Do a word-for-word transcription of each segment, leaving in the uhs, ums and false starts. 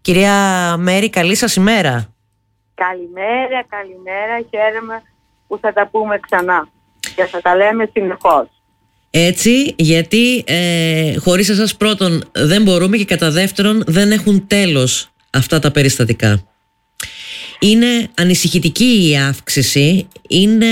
Κυρία Μέρη, καλή σας ημέρα. Καλημέρα, καλημέρα, χαίρομαι που θα τα πούμε ξανά και θα τα λέμε συνεχώς. Έτσι, γιατί ε, χωρίς εσάς πρώτον δεν μπορούμε και κατά δεύτερον δεν έχουν τέλος αυτά τα περιστατικά. Είναι ανησυχητική η αύξηση, είναι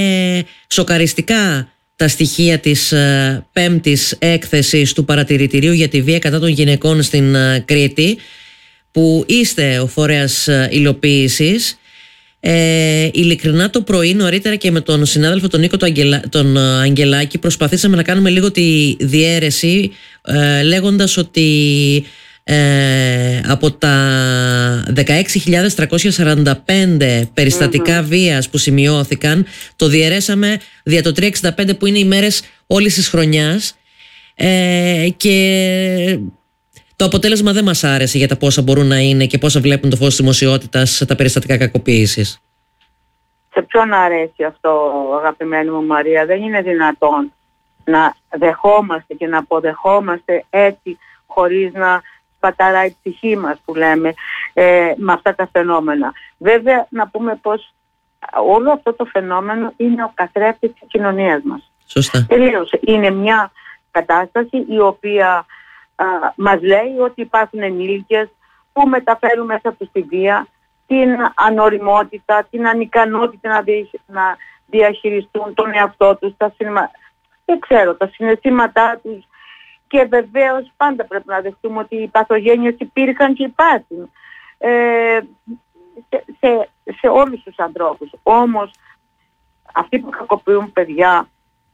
σοκαριστικά τα στοιχεία της ε, πέμπτης έκθεσης του Παρατηρητηρίου για τη βία κατά των γυναικών στην ε, Κρήτη, που είστε ο φορέας ε, υλοποίησης. Ε, ειλικρινά το πρωί, νωρίτερα και με τον συνάδελφο τον Νίκο τον, Αγγελα, τον Αγγελάκη, προσπαθήσαμε να κάνουμε λίγο τη διαίρεση ε, λέγοντας ότι ε, από τα δεκαέξι χιλιάδες τριακόσια σαράντα πέντε περιστατικά mm-hmm. βίας που σημειώθηκαν, το διαιρέσαμε δια το τριακόσια εξήντα πέντε που είναι οι μέρες όλης της χρονιάς, ε, και το αποτέλεσμα δεν μας άρεσε για τα πόσα μπορούν να είναι και πόσα βλέπουν το φως της δημοσιότητας τα περιστατικά κακοποίησης. Σε ποιον αρέσει αυτό, αγαπημένη μου Μαρία? Δεν είναι δυνατόν να δεχόμαστε και να αποδεχόμαστε έτσι χωρίς να σπαταράει η ψυχή μας, που λέμε, ε, με αυτά τα φαινόμενα. Βέβαια να πούμε πως όλο αυτό το φαινόμενο είναι ο καθρέφτης της κοινωνίας μας. Σωστά. Τελείωσε. Είναι μια κατάσταση η οποία α, μας λέει ότι υπάρχουν ενήλικες που μεταφέρουν μέσα από τη βία την ανοριμότητα, την ανικανότητα να, δι, να διαχειριστούν τον εαυτό τους, τα, συνημα... δεν ξέρω, τα συναισθήματά τους. Και βεβαίως πάντα πρέπει να δεχτούμε ότι οι παθογένειες υπήρχαν και υπάρχουν ε, σε, σε, σε όλους τους ανθρώπους. Όμως αυτοί που κακοποιούν παιδιά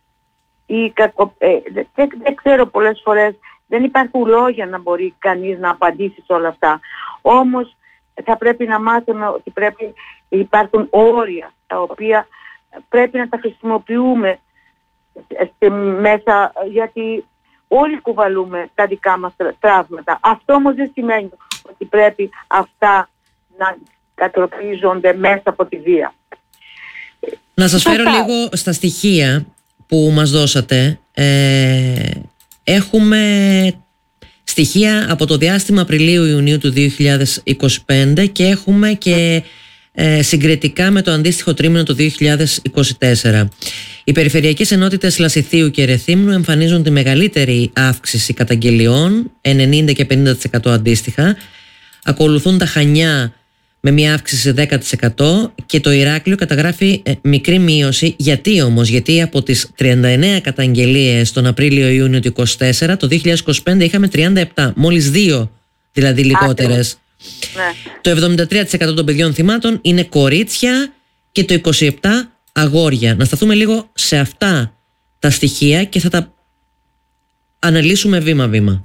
ή κακο, ε, δεν, δεν ξέρω, πολλές φορές δεν υπάρχουν λόγια να μπορεί κανείς να απαντήσει σε όλα αυτά. Όμως θα πρέπει να μάθουμε ότι πρέπει, υπάρχουν όρια τα οποία πρέπει να τα χρησιμοποιούμε μέσα, γιατί όλοι κουβαλούμε τα δικά μας τραύματα. Αυτό όμως δεν σημαίνει ότι πρέπει αυτά να κατροπίζονται μέσα από τη βία. Να σας φέρω λίγο στα στοιχεία που μας δώσατε. Ε, έχουμε στοιχεία από το διάστημα Απριλίου-Ιουνίου του δύο χιλιάδες είκοσι πέντε και έχουμε και ε, συγκριτικά με το αντίστοιχο τρίμηνο το δύο χιλιάδες είκοσι τέσσερα. Οι περιφερειακές ενότητες Λασιθίου και Ρεθύμνου εμφανίζουν τη μεγαλύτερη αύξηση καταγγελιών, ενενήντα και πενήντα τοις εκατό αντίστοιχα. Ακολουθούν τα Χανιά με μια αύξηση δέκα τοις εκατό και το Ηράκλειο καταγράφει ε, μικρή μείωση. Γιατί όμως? Γιατί από τις τριάντα εννέα καταγγελίες τον Απρίλιο-Ιούνιο του είκοσι τέσσερα, το δύο χιλιάδες είκοσι πέντε είχαμε τριάντα επτά, μόλις δύο δηλαδή λιγότερες. Ναι. Το εβδομήντα τρία τοις εκατό των παιδιών θυμάτων είναι κορίτσια και το είκοσι επτά τοις εκατό αγόρια. Να σταθούμε λίγο σε αυτά τα στοιχεία και θα τα αναλύσουμε βήμα-βήμα.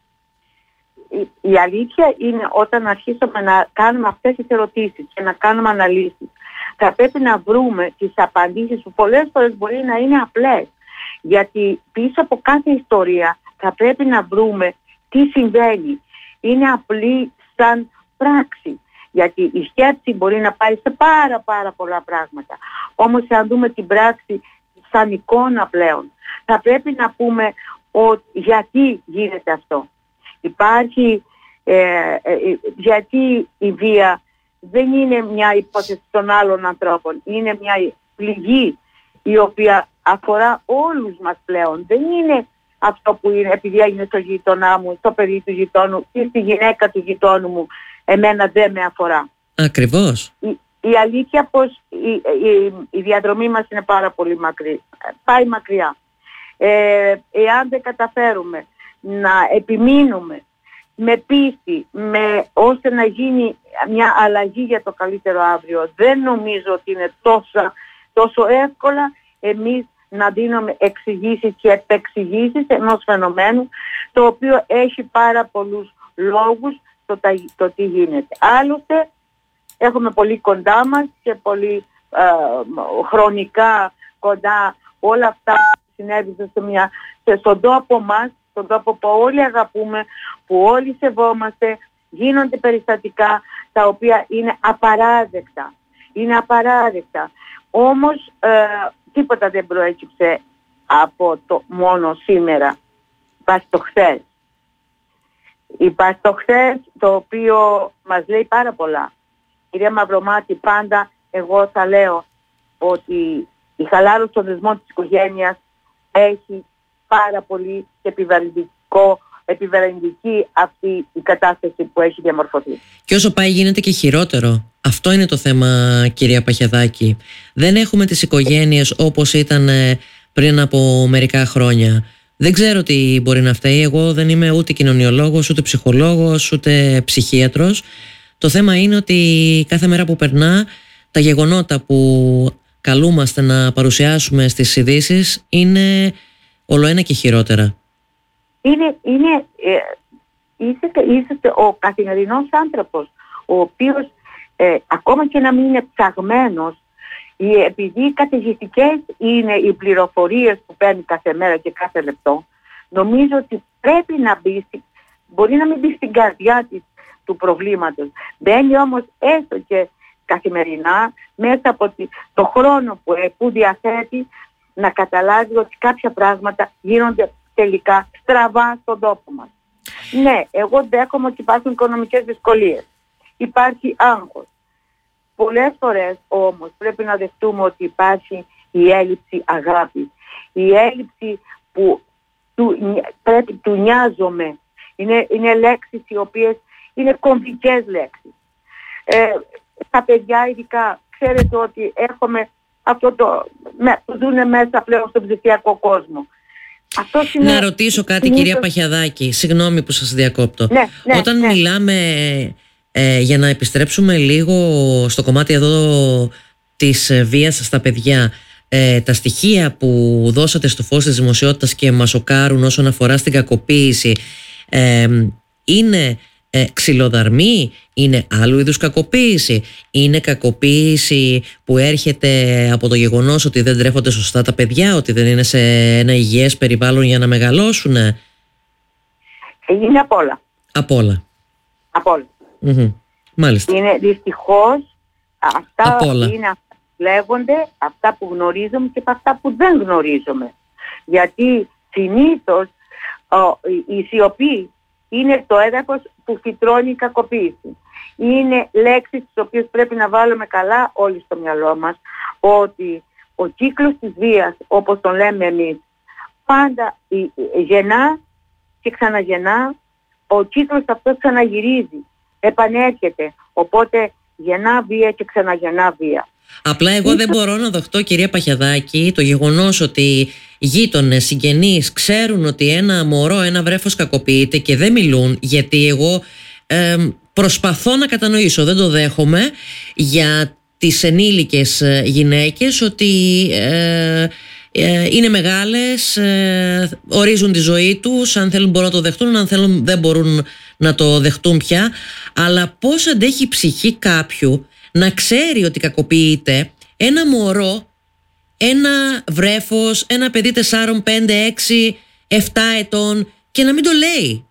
Η, η αλήθεια είναι, όταν αρχίσουμε να κάνουμε αυτές τις ερωτήσεις και να κάνουμε αναλύσεις, θα πρέπει να βρούμε τις απαντήσεις που πολλές φορές μπορεί να είναι απλές. Γιατί πίσω από κάθε ιστορία θα πρέπει να βρούμε τι συμβαίνει. Είναι απλή σαν πράξη. Γιατί η σκέψη μπορεί να πάει σε πάρα πάρα πολλά πράγματα. Όμως αν δούμε την πράξη σαν εικόνα πλέον, θα πρέπει να πούμε ότι γιατί γίνεται αυτό. Υπάρχει, ε, ε, γιατί η βία δεν είναι μια υπόθεση των άλλων ανθρώπων. Είναι μια πληγή η οποία αφορά όλους μας πλέον. Δεν είναι αυτό που είναι επειδή έγινε στο γείτονά μου, στο παιδί του γειτόνου ή στη γυναίκα του γειτόνου μου. Εμένα δεν με αφορά. Ακριβώς. Η, η αλήθεια πως η, η, η διαδρομή μας είναι πάρα πολύ μακρύ. Πάει μακριά. Ε, εάν δεν καταφέρουμε να επιμείνουμε με πίστη, με, ώστε να γίνει μια αλλαγή για το καλύτερο αύριο, δεν νομίζω ότι είναι τόσο, τόσο εύκολα εμείς να δίνουμε εξηγήσεις και επεξηγήσεις ενός φαινομένου το οποίο έχει πάρα πολλούς λόγους το, το τι γίνεται. Άλλωστε έχουμε πολύ κοντά μας και πολύ ε, χρονικά κοντά όλα αυτά που συνέβησαν σε μια, σε, στον τόπο μας, στον τόπο που όλοι αγαπούμε, που όλοι σεβόμαστε, γίνονται περιστατικά τα οποία είναι απαράδεκτα. Είναι απαράδεκτα. Όμως ε, τίποτα δεν προέκυψε από το μόνο σήμερα, βάσει το χθες. Υπάρχει το χθες, το οποίο μας λέει πάρα πολλά. Κυρία Μαυρομάτη, πάντα εγώ θα λέω ότι η χαλάρωση των δεσμών της οικογένειας έχει πάρα πολύ επιβαρυντικό, επιβαρυντική αυτή η κατάσταση που έχει διαμορφωθεί. Και όσο πάει γίνεται και χειρότερο. Αυτό είναι το θέμα, κυρία Παχιαδάκη. Δεν έχουμε τις οικογένειες όπως ήταν πριν από μερικά χρόνια. Δεν ξέρω τι μπορεί να φταίει. Εγώ δεν είμαι ούτε κοινωνιολόγος, ούτε ψυχολόγος, ούτε ψυχίατρος. Το θέμα είναι ότι κάθε μέρα που περνά, τα γεγονότα που καλούμαστε να παρουσιάσουμε στις ειδήσεις είναι ολοένα και χειρότερα. Είναι, είναι, ε, είσαστε, είσαστε ο καθημερινός άνθρωπος, ο οποίος ε, ακόμα και να μην είναι ψαγμένος, επειδή καταιγιστικές είναι οι πληροφορίες που παίρνει κάθε μέρα και κάθε λεπτό, νομίζω ότι πρέπει να μπει, μπορεί να μην μπει στην καρδιά της του προβλήματος. Μπαίνει όμως έστω και καθημερινά μέσα από το χρόνο που, που διαθέτει να καταλάβει ότι κάποια πράγματα γίνονται τελικά στραβά στον τόπο μας. Ναι, εγώ δέχομαι ότι υπάρχουν οικονομικές δυσκολίες. Υπάρχει άγχος. Πολλές φορές όμως πρέπει να δεχτούμε ότι υπάρχει η έλλειψη αγάπης. Η έλλειψη που του, πρέπει, του νοιάζομαι. Είναι, είναι λέξεις οι οποίες είναι κομβικές λέξεις. Ε, τα παιδιά ειδικά, ξέρετε ότι έχουμε αυτό το, με, που ζουν μέσα πλέον στον ψηφιακό κόσμο. Αυτός είναι... Να ρωτήσω κάτι, συνήθως... κυρία Παχιαδάκη, συγγνώμη που σας διακόπτω. Ναι, ναι, Όταν ναι. μιλάμε, ε, για να επιστρέψουμε λίγο στο κομμάτι εδώ της ε, βίας στα παιδιά, ε, τα στοιχεία που δώσατε στο φως της δημοσιότητας και μας σοκάρουν όσον αφορά στην κακοποίηση, ε, είναι ε, ξυλοδαρμή, είναι άλλου είδους κακοποίηση, είναι κακοποίηση που έρχεται από το γεγονός ότι δεν τρέφονται σωστά τα παιδιά, ότι δεν είναι σε ένα υγιές περιβάλλον για να μεγαλώσουν? Είναι απ' όλα. Απ' όλα. Απ' όλα. Mm-hmm. Μάλιστα. Είναι δυστυχώς αυτά είναι, λέγονται αυτά που γνωρίζουμε και αυτά που δεν γνωρίζουμε. Γιατί συνήθως ο, η, η σιωπή είναι το έδαφος που φυτρώνει η κακοποίηση. Είναι λέξεις τις οποίες πρέπει να βάλουμε καλά όλοι στο μυαλό μας, ότι ο κύκλος της βίας, όπως τον λέμε εμείς, πάντα γεννά και ξαναγεννά, ο κύκλος αυτός ξαναγυρίζει, επανέρχεται, οπότε γεννά βία και ξαναγεννά βία. Απλά εγώ δεν μπορώ να δεχτώ, κυρία Παχιαδάκη, το γεγονός ότι γείτονες, συγγενείς ξέρουν ότι ένα μωρό, ένα βρέφος κακοποιείται και δεν μιλούν, γιατί εγώ ε, προσπαθώ να κατανοήσω, δεν το δέχομαι, για τις ενήλικες γυναίκες ότι ε, ε, είναι μεγάλες, ε, ορίζουν τη ζωή τους, αν θέλουν μπορούν να το δεχτούν, αν θέλουν δεν μπορούν να το δεχτούν πια, αλλά πώς αντέχει η ψυχή κάποιου να ξέρει ότι κακοποιείται ένα μωρό, ένα βρέφος, ένα παιδί τεσσάρων, πέντε, έξι, εφτά ετών και να μην το λέει?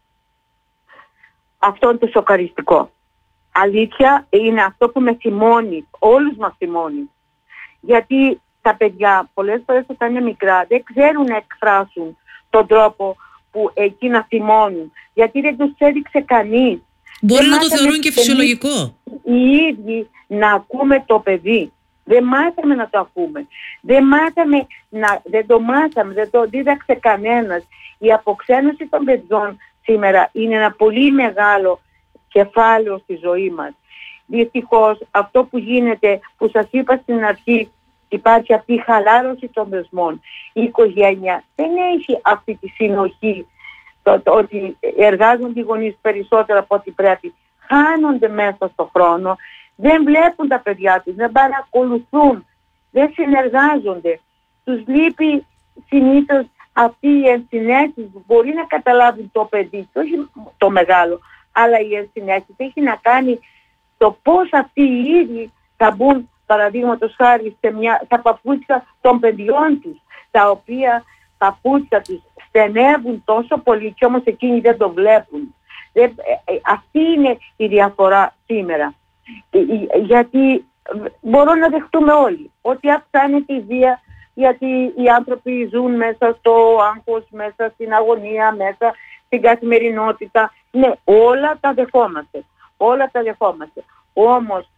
Αυτό είναι το σοκαριστικό. Αλήθεια, είναι αυτό που με θυμώνει, όλους μας θυμώνει. Γιατί τα παιδιά πολλές φορές όταν είναι μικρά δεν ξέρουν να εκφράσουν τον τρόπο που εκείνα θυμώνουν. Γιατί δεν τους έδειξε κανείς. Μπορεί δεν να το θεωρούν και φυσιολογικό. Οι ίδιοι να ακούμε το παιδί. Δεν μάθαμε να το ακούμε. Δεν μάθαμε να, δεν το μάθαμε, δεν το δίδαξε κανένας. Η αποξένωση των παιδιών σήμερα είναι ένα πολύ μεγάλο κεφάλαιο στη ζωή μας. Δυστυχώς αυτό που γίνεται, που σας είπα στην αρχή, υπάρχει αυτή η χαλάρωση των δεσμών. Η οικογένεια δεν έχει αυτή τη συνοχή, το, το, ότι εργάζονται οι γονείς περισσότερο από ό,τι πρέπει. Χάνονται μέσα στον χρόνο, δεν βλέπουν τα παιδιά τους, δεν παρακολουθούν, δεν συνεργάζονται. Τους λείπει συνήθως αυτή η ενσυναίσθηση που μπορεί να καταλάβει το παιδί, όχι το μεγάλο, αλλά η ενσυναίσθηση έχει να κάνει το πώς αυτοί οι ίδιοι θα μπουν, παραδείγματος χάρη, σε μια, στα παπούτσια των παιδιών τους, τα οποία παπούτσια τους στενεύουν τόσο πολύ και όμως εκείνοι δεν το βλέπουν. Δεν, ε, ε, αυτή είναι η διαφορά σήμερα. Ε, ε, γιατί μπορώ να δεχτούμε όλοι ότι αυξάνεται η βία, γιατί οι άνθρωποι ζουν μέσα στο άγχος, μέσα στην αγωνία, μέσα στην καθημερινότητα. Ναι, όλα τα δεχόμαστε. Όλα τα δεχόμαστε. Όμως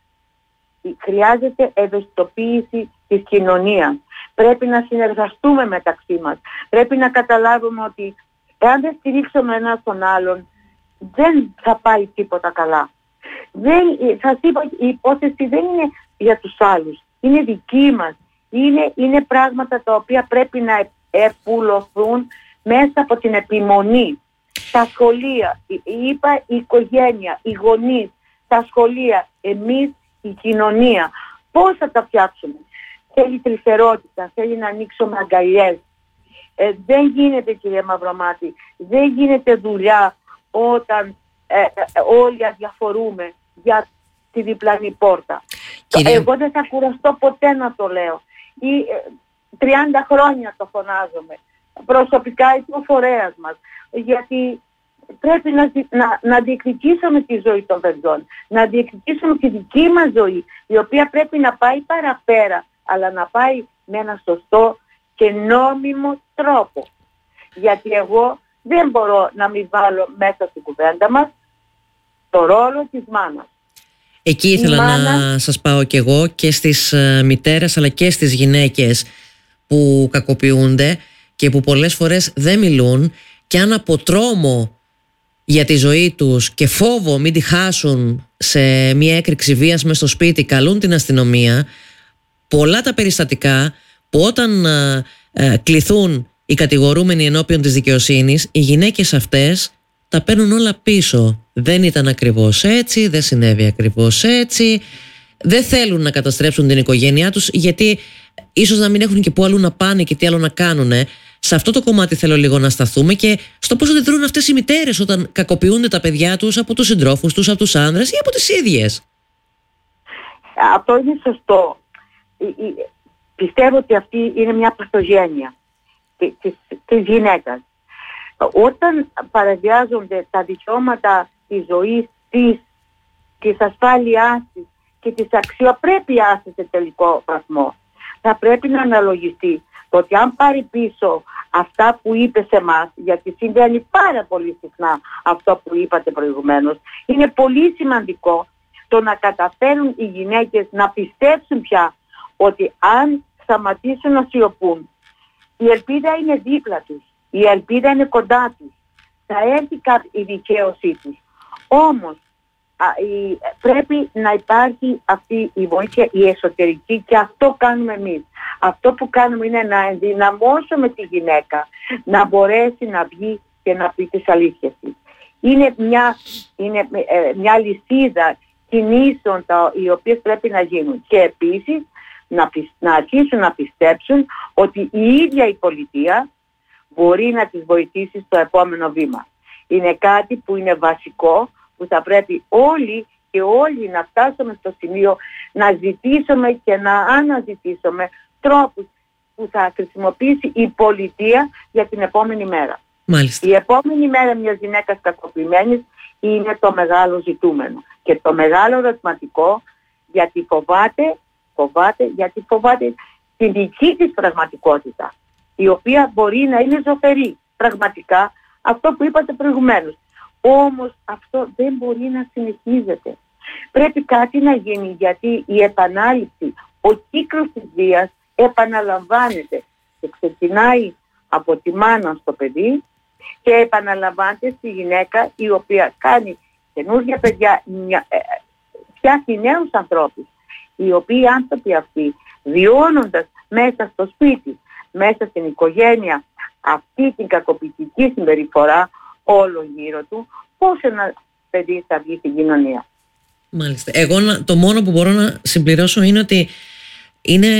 χρειάζεται ευαισθητοποίηση της κοινωνίας. Πρέπει να συνεργαστούμε μεταξύ μας. Πρέπει να καταλάβουμε ότι εάν δεν στηρίξουμε ένας τον άλλον, δεν θα πάει τίποτα καλά. Δεν, σας είπα, η υπόθεση δεν είναι για τους άλλους. Είναι δική μας. Είναι, είναι πράγματα τα οποία πρέπει να επουλωθούν μέσα από την επιμονή. Τα σχολεία, είπα η οικογένεια, οι γονείς, τα σχολεία, εμείς η κοινωνία. Πώς θα τα φτιάξουμε? Θέλει τρυφερότητα, θέλει να ανοίξουμε αγκαλιές. Ε, δεν γίνεται, κυρία Μαυρομάτη, δεν γίνεται δουλειά όταν ε, ε, όλοι αδιαφορούμε για τη διπλανή πόρτα. Κυρία... Εγώ δεν θα κουραστώ ποτέ να το λέω. Ή, ε, τριάντα χρόνια το φωνάζομαι. Προσωπικά ή ο φορέας μας. Γιατί πρέπει να, να, να διεκδικήσουμε τη ζωή των παιδιών. Να διεκδικήσουμε τη δική μας ζωή, η οποία πρέπει να πάει παραπέρα, αλλά να πάει με ένα σωστό και νόμιμο τρόπο. Γιατί εγώ δεν μπορώ να μην βάλω μέσα στην κουβέντα μας το ρόλο της μάνας. Εκεί ήθελα μάνα... να σας πάω κι εγώ, και στις uh, μητέρες αλλά και στις γυναίκες που κακοποιούνται και που πολλές φορές δεν μιλούν, και αν από τρόμο για τη ζωή τους και φόβο μην τη χάσουν σε μια έκρηξη βίας μες στο σπίτι, καλούν την αστυνομία. Πολλά τα περιστατικά που όταν α, α, κληθούν οι κατηγορούμενοι ενώπιον της δικαιοσύνης, οι γυναίκες αυτές τα παίρνουν όλα πίσω. Δεν ήταν ακριβώς έτσι, δεν συνέβη ακριβώς έτσι, δεν θέλουν να καταστρέψουν την οικογένειά τους, γιατί ίσως να μην έχουν και που αλλού να πάνε και τι άλλο να κάνουν. Σε αυτό το κομμάτι θέλω λίγο να σταθούμε, και στο πώς αντιδρούν αυτές οι μητέρες όταν κακοποιούνται τα παιδιά τους από τους συντρόφους τους, από τους άνδρες ή από τις ίδιες. Αυτό είναι σωστό. Πιστεύω ότι αυτή είναι μια παθογένεια της, της γυναίκας. Όταν παραβιάζονται τα δικαιώματα της ζωής της, της ασφάλειάς της και της αξιοπρέπειάς της σε τελικό βαθμό, θα πρέπει να αναλογιστεί το ότι αν πάρει πίσω αυτά που είπε σε εμάς, γιατί συμβαίνει πάρα πολύ συχνά αυτό που είπατε προηγουμένως, είναι πολύ σημαντικό το να καταφέρουν οι γυναίκες να πιστέψουν πια ότι αν σταματήσουν να σιωπούν, η ελπίδα είναι δίπλα τους, η ελπίδα είναι κοντά τους, θα έρθει η δικαίωσή τους. Όμως α, η, πρέπει να υπάρχει αυτή η βοήθεια, η εσωτερική, και αυτό κάνουμε εμείς. Αυτό που κάνουμε είναι να ενδυναμώσουμε τη γυναίκα να μπορέσει να βγει και να πει τις αλήθειες της. Είναι μια, είναι, ε, μια λυσίδα κινήσεων τα, οι οποίες πρέπει να γίνουν, και επίσης να, να αρχίσουν να πιστέψουν ότι η ίδια η πολιτεία μπορεί να τις βοηθήσει στο επόμενο βήμα. Είναι κάτι που είναι βασικό, που θα πρέπει όλοι και όλοι να φτάσουμε στο σημείο να ζητήσουμε και να αναζητήσουμε τρόπους που θα χρησιμοποιήσει η πολιτεία για την επόμενη μέρα. Μάλιστα. Η επόμενη μέρα μιας γυναίκας κακοποιημένης είναι το μεγάλο ζητούμενο και το μεγάλο ερωτηματικό, γιατί φοβάται, φοβάται, γιατί φοβάται την δική της πραγματικότητα, η οποία μπορεί να είναι ζωφερή πραγματικά, αυτό που είπατε προηγουμένως. Όμως αυτό δεν μπορεί να συνεχίζεται. Πρέπει κάτι να γίνει, γιατί η επανάληψη, ο κύκλος της βίας επαναλαμβάνεται και ξεκινάει από τη μάνα στο παιδί και επαναλαμβάνεται στη γυναίκα, η οποία κάνει καινούργια παιδιά, φτιάχνει νέους ανθρώπους, οι οποίοι άνθρωποι αυτοί, βιώνοντας μέσα στο σπίτι, μέσα στην οικογένεια αυτή την κακοποιητική συμπεριφορά όλο γύρω του, πώς ένα παιδί θα βγει στην κοινωνία. Μάλιστα. Εγώ το μόνο που μπορώ να συμπληρώσω είναι ότι είναι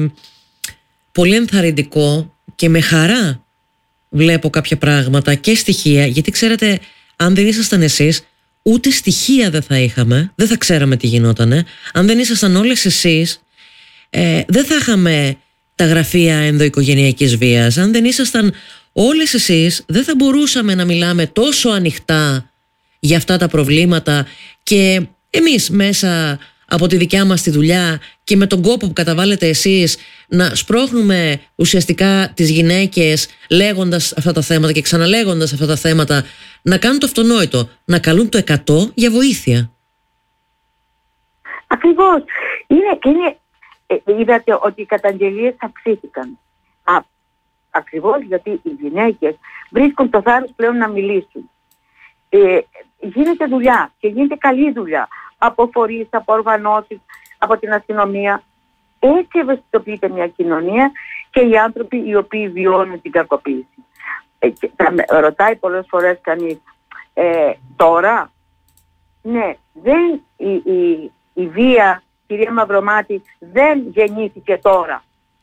πολύ ενθαρρυντικό και με χαρά βλέπω κάποια πράγματα και στοιχεία, γιατί ξέρετε, αν δεν ήσασταν εσείς, ούτε στοιχεία δεν θα είχαμε, δεν θα ξέραμε τι γινότανε. Αν δεν ήσασταν όλες εσείς, ε, δεν θα είχαμε τα γραφεία ενδοοικογενειακής βίας. Αν δεν ήσασταν όλες εσείς, δεν θα μπορούσαμε να μιλάμε τόσο ανοιχτά για αυτά τα προβλήματα, και εμείς μέσα από τη δικιά μας τη δουλειά και με τον κόπο που καταβάλλετε εσείς να σπρώχνουμε ουσιαστικά τις γυναίκες λέγοντας αυτά τα θέματα και ξαναλέγοντας αυτά τα θέματα, να κάνουν το αυτονόητο, να καλούν το εκατό για βοήθεια. Ακριβώς. Είναι, είναι, ε, είδατε ότι οι καταγγελίες αυξήθηκαν. Α, ακριβώς γιατί οι γυναίκες βρίσκουν το θάρρος πλέον να μιλήσουν. Ε, γίνεται δουλειά και γίνεται καλή δουλειά από φορείς, από οργανώσεις, από την αστυνομία. Έτσι ευαισθητοποιείται μια κοινωνία και οι άνθρωποι οι οποίοι βιώνουν την κακοποίηση. Ε, και θα με ρωτάει πολλές φορές κανείς, ε, τώρα, ναι, δεν, η, η, η βία, κυρία Μαυρομάτη, δεν γεννήθηκε τώρα.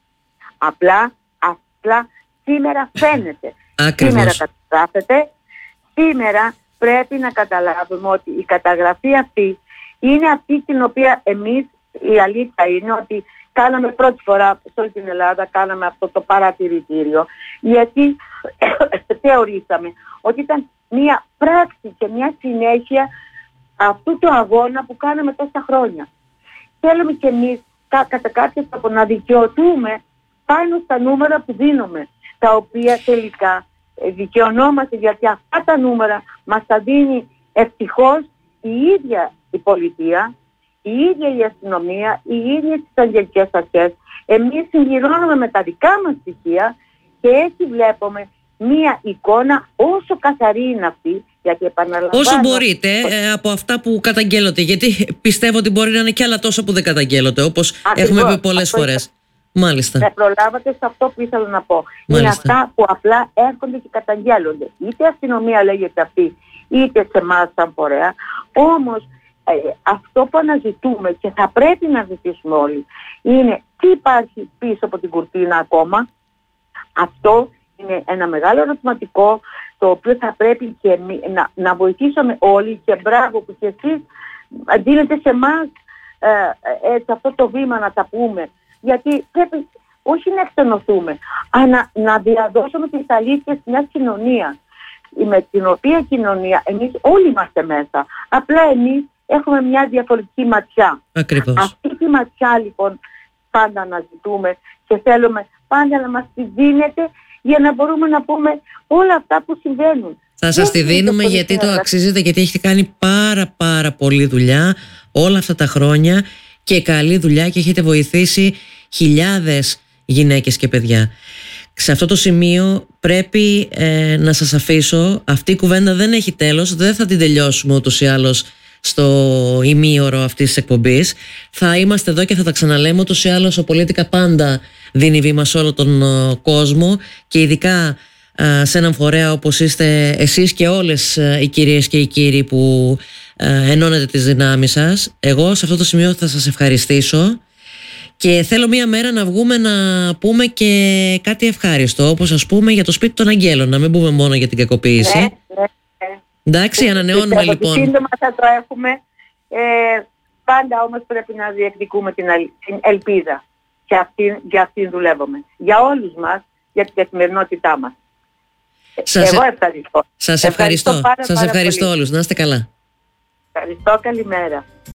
Απλά, απλά σήμερα φαίνεται. Ακριβώς. Σήμερα καταγράφεται. Σήμερα πρέπει να καταλάβουμε ότι η καταγραφή αυτή είναι αυτή την οποία εμείς, η αλήθεια είναι ότι κάναμε πρώτη φορά σε όλη την Ελλάδα, κάναμε αυτό το παρατηρητήριο, γιατί θεωρήσαμε ότι ήταν μια πράξη και μια συνέχεια αυτού του αγώνα που κάναμε τόσα χρόνια. Θέλουμε και εμείς κατά κάποιο τρόπο να δικαιωθούμε πάνω στα νούμερα που δίνουμε, τα οποία τελικά δικαιωνόμαστε, γιατί αυτά τα νούμερα μας τα δίνει ευτυχώς η ίδια η πολιτεία, η ίδια η αστυνομία, οι ίδιες τις αγγελικές αρχές. Εμείς συμπληρώνουμε με τα δικά μας στοιχεία και έτσι βλέπουμε μία εικόνα όσο καθαρή είναι αυτή, γιατί επαναλαμβάνω... Όσο μπορείτε ε, από αυτά που καταγγέλλονται, γιατί πιστεύω ότι μπορεί να είναι και άλλα τόσα που δεν καταγγέλλονται, όπως Ακριβώς, έχουμε πει πολλές φορές. Μάλιστα. Με προλάβατε σε αυτό που ήθελα να πω. Μάλιστα. Είναι αυτά που απλά έρχονται και καταγγέλλονται. Είτε η αστυνομία λέγεται αυτή, είτε σε εμάς σαν φορέα. Όμως ε, αυτό που αναζητούμε και θα πρέπει να ζητήσουμε όλοι είναι τι υπάρχει πίσω από την κουρτίνα ακόμα. Αυτό είναι ένα μεγάλο ερωτηματικό, το οποίο θα πρέπει και εμείς, να, να βοηθήσουμε όλοι, και μπράβο που και εσείς δίνετε σε εμάς ε, ε, αυτό το βήμα να τα πούμε. Γιατί πρέπει όχι να εκτενωθούμε, αλλά να, να διαδώσουμε τις αλήθειες μιας κοινωνίας, με την οποία κοινωνία εμείς όλοι είμαστε μέσα. Απλά εμείς έχουμε μια διαφορετική ματιά. Ακριβώς. Αυτή τη ματιά λοιπόν πάντα αναζητούμε και θέλουμε πάντα να μας τη δίνετε για να μπορούμε να πούμε όλα αυτά που συμβαίνουν. Θα σας τη δίνουμε γιατί το αξίζετε, γιατί έχετε κάνει πάρα πάρα πολλή δουλειά όλα αυτά τα χρόνια και καλή δουλειά και έχετε βοηθήσει χιλιάδες γυναίκες και παιδιά. Σε αυτό το σημείο πρέπει ε, να σας αφήσω. Αυτή η κουβέντα δεν έχει τέλος, δεν θα την τελειώσουμε ούτως ή άλλως στο ημίωρο αυτής της εκπομπής. Θα είμαστε εδώ και θα τα ξαναλέμε. Ούτως ή άλλως ο Πολίτικα πάντα δίνει βήμα σε όλο τον uh, κόσμο και ειδικά uh, σε έναν φορέα όπως είστε εσείς και όλες uh, οι κυρίες και οι κύριοι που uh, ενώνετε τις δυνάμεις σας. Εγώ σε αυτό το σημείο θα σας ευχαριστήσω και θέλω μία μέρα να βγούμε να πούμε και κάτι ευχάριστο, όπως ας πούμε για το σπίτι των αγγέλων, να μην πούμε μόνο για την κακοποίηση. Ναι, ναι, ναι. Εντάξει, ανανεώνουμε λοιπόν. Σύντομα θα το έχουμε. Ε, πάντα όμως πρέπει να διεκδικούμε την, την ελπίδα. Και αυτή, για αυτήν δουλεύουμε. Για όλους μας, για την καθημερινότητά μας. Σας Εγώ ευχαριστώ. Σας ευχαριστώ. Ευχαριστώ, πάρα, σας πάρα ευχαριστώ πολύ. όλους. Να είστε καλά. Ευχαριστώ. Καλημέρα.